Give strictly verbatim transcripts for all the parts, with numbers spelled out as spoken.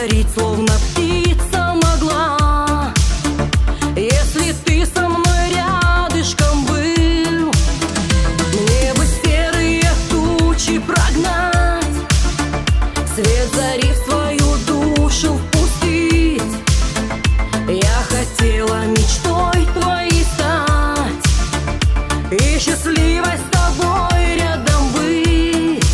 парить, словно птица могла. Если ты со мной рядышком был, мне бы серые тучи прогнать, свет зари в свою душу впустить. Я хотела мечтой твоей стать и счастливой с тобой рядом быть.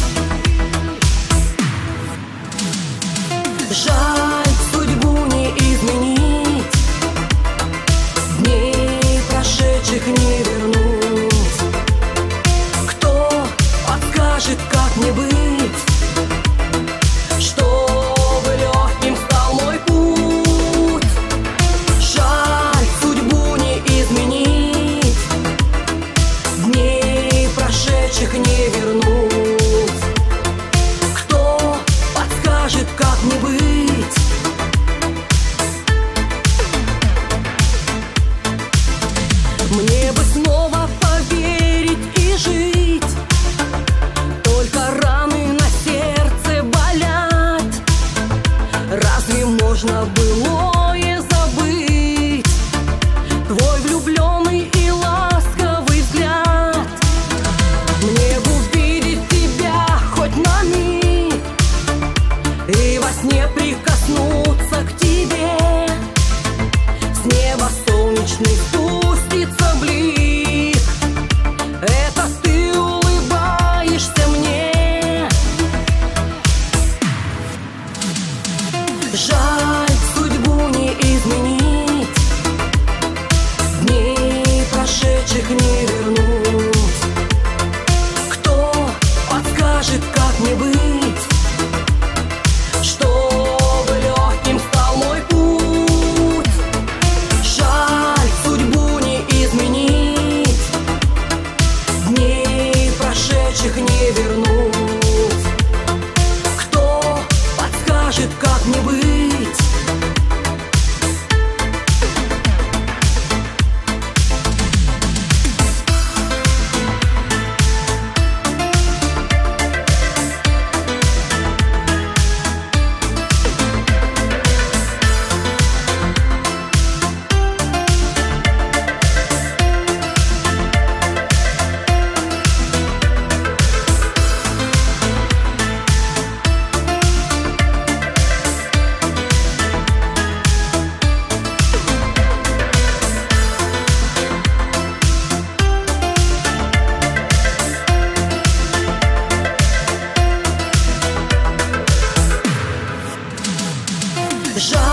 Жаль, судьбу не изменить, дней прошедших не вернуть. Кто подскажет, как мне быть, чтобы легким стал мой путь? Жаль, судьбу не изменить, дней прошедших не вернуть. Кто подскажет, как мне быть? Мне бы снова поверить и жить, только раны на сердце болят. Разве можно былое забыть? Твой влюбленный и ласковый взгляд. Мне бы увидеть тебя хоть на миг и во сне прикоснуться к тебе. С неба солнечный спустится блик, это ты улыбаешься мне. Жаль, судьбу не изменить, дней прошедших не вернуть. Кто подскажет, как мне быть, чтобы легким стал мой путь? Жаль, судьбу не изменить, дней прошедших не вернуть. Кто подскажет, как мне быть? Жаль,